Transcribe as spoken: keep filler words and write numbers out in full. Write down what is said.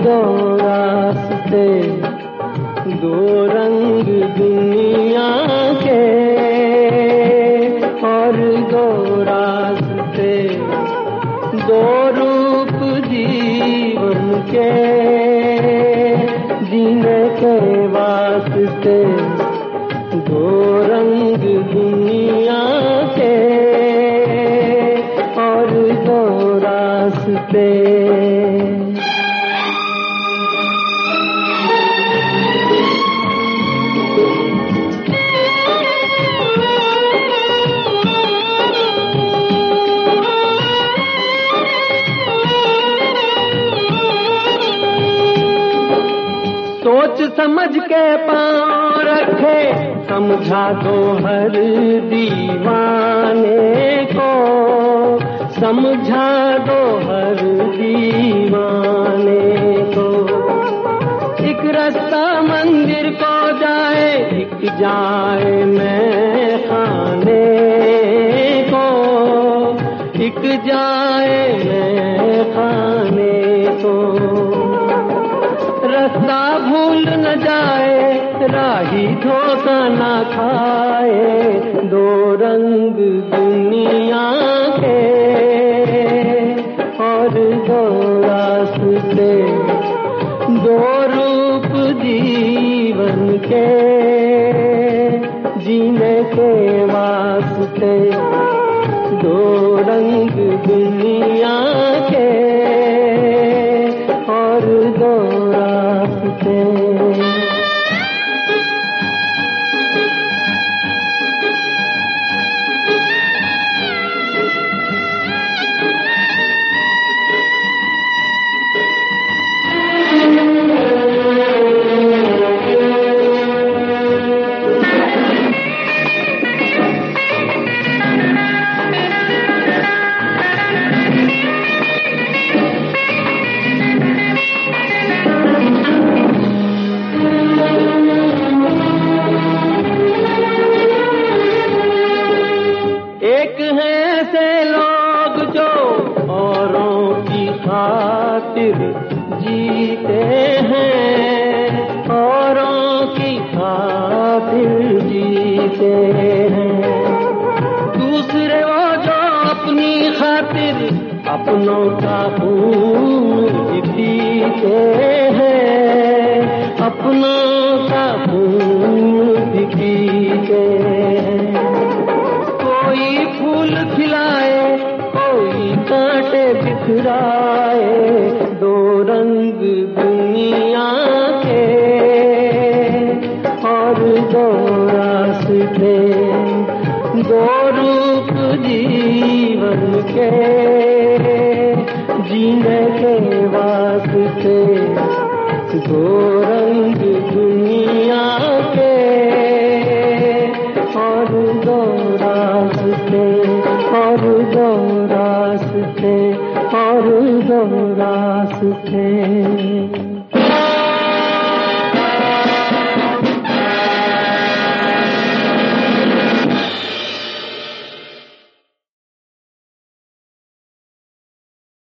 दो रास्ते, दो रंग दुनिया के, और दो रास्ते, दो रूप जीवन के, जीने के वास्ते, दो रंग दुनिया के, और दो रास्ते। सोच समझ के पाँव रखे, समझा दो हर दीवाने को, समझा दो हर दीवाने को। एक रास्ता मंदिर को जाए, एक जाए मैं खाने को, एक जाए मैं खाने को। रास्ता भूल न जाए, राही धोखा न खाए, दो रंग दुनिया के, और दो रास्ते, दो रूप जीवन के, जीने के वास्ते, दो रंग दुनिया के, और दो रास्ते। एक है ऐसे लोग जो औरों की खातिर जीते हैं, औरों की खातिर जीते हैं। दूसरे वो जो अपनी खातिर अपनों का खून पीते हैं, अपनों का खून पीते हैं। कोई फूल खिलाए, कोई कांटे बिखराए, दो रंग दुनिया के, और दो रास्ते, दो रूप जीवन के, जीने के वास्ते, दो रंग दुनिया के, और दो रास्ते, और दो रास्ते, और दो रास्ते।